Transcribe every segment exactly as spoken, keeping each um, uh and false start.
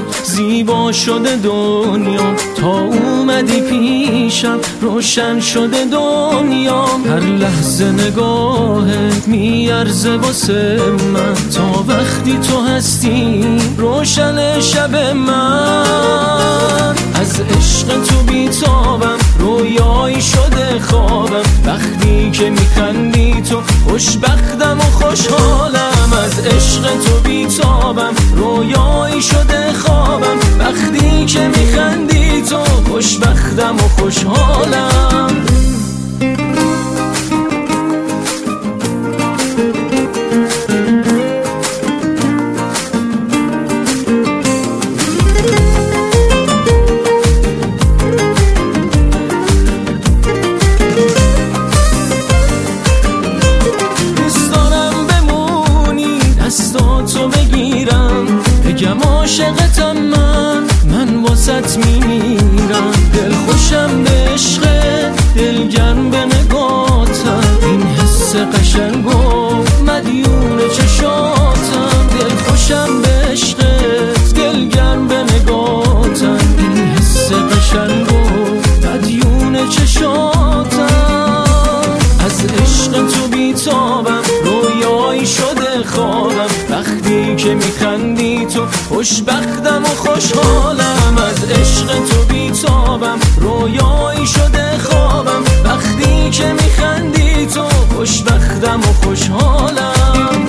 زیبا شده دنیا، تا اومدی پیشم روشن شده دنیا. هر لحظه نگاهت میارزه واسه من، تا وقتی تو هستی روشن شب من. از عشق تو بیتابم، رویایی شده خوابم، وقتی که میخندی تو خوشبختم و خوشحالم. از عشق تو بیتابم، رویایی شده خوابم، وقتی که میخندی تو خوشبختم و خوشحالم. بگم عاشقتم من، من واسط میمیرم. دل خوشم به عشقت، دلگرم به نگاتم، این حس قشنگ و مدیون چشاتم. دل خوشم به عشقت، دلگرم به نگاتم، این حس قشنگ و مدیون چشاتم. از عشق تو بیتابم، رویایی شده خوابم، وقتی که میخندی تو خوشبختم و خوشحالم. از عشق تو بیتابم، رویایی شده خوابم، وقتی که میخندی تو خوشبختم و خوشحالم.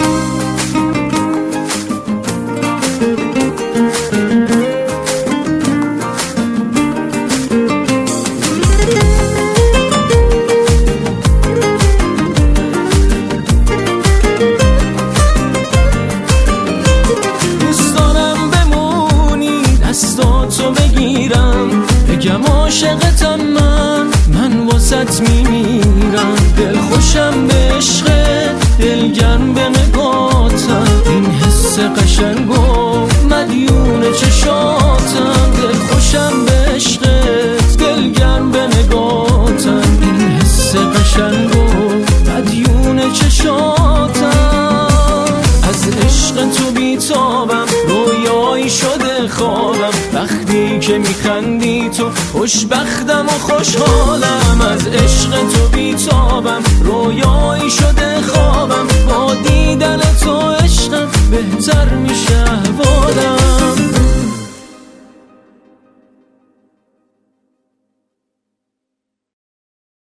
تو بگیرم، بگم عاشقتم من، من واسط میمیرم. دل خوشم به عشقت، دلگرم به نگاتم، این حس قشنگ و مدیون چشاتم. دل خوشم به عشقت، دلگرم به نگاتم، این حس قشنگ و مدیون چشاتم. از عشق تو بیتابم، رویایی شده خوابم، وقتی که میخندی تو خوشبختم و خوشحالم. از عشق تو بیتابم، رویایی شده خوابم، با دیدن تو عشقم بهتر میشه.